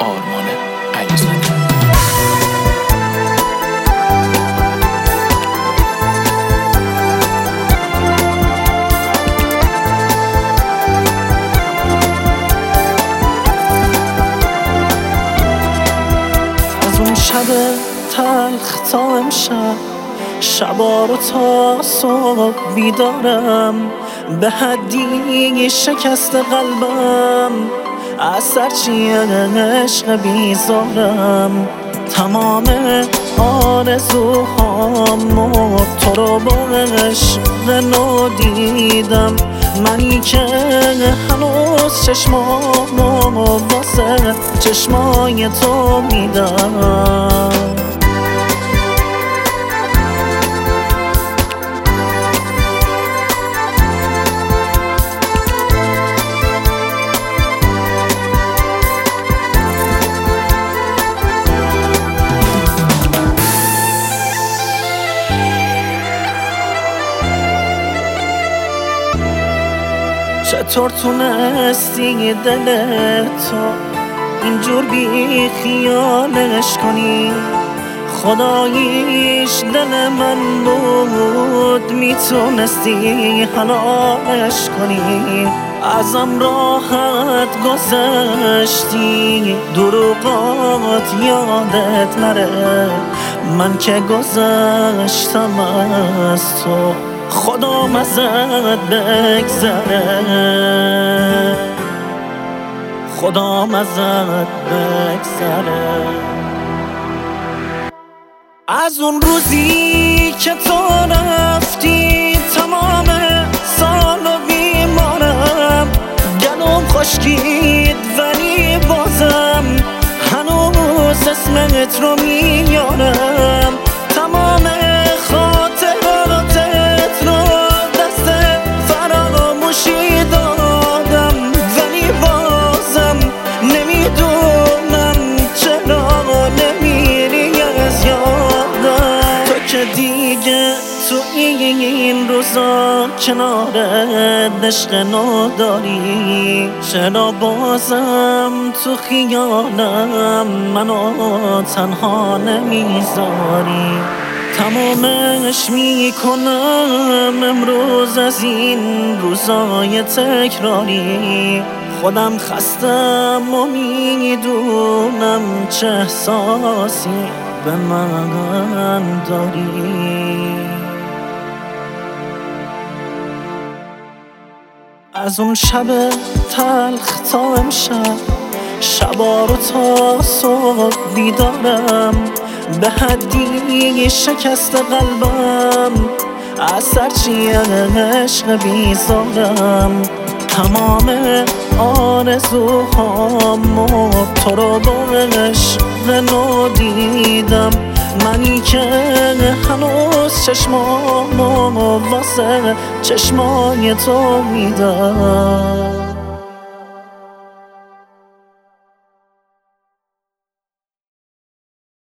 آرمان علیزاده. از اون شب تلخ تا امشب، شبا رو تا صبح بیدارم، به حدی شکست قلبم، از سرچی عشق بیزارم. تمام آرزوهامو تو رو با عشق نو دیدم، منی که هنوز چشمامو واسه چشمای تو میدم. چطور تونستی دلتو اینجور بی خیالش کنی؟ خداییش دل من بود، میتونستی حلالش کنی. ازم راحت گذشتی، دروغات یادت نره، من که گذشتم از تو خدام ازت بگذره، خدام ازت بگذره. از اون روزی که تو رفتی تمام سال و بیمارم، گلوم خشکید ولی بازم هنوز اسمت رو میارم. تمام خاطراتت رو دست فراموشی دادم، ولی بازم نمیدونم چرا نمیری از یادم. تو که دیگه تو این روزا کنار عشق نو داری، چرا بازم تو خیالم منو تنها نمیذاری؟ تمامش میکنم امروز از این روزای تکراری، خودم خستم و میدونم چه احساسی به من داری. از اون شب تلخ تا امشب، شبا رو تا صبح بیدارم، به حدی شکست قلبم، از سرچی عشق بیزارم. تمام آرزوهامو تو رو با عشق نو دیدم، منی که هنوز چشمامو واسه چشمای تو میدم.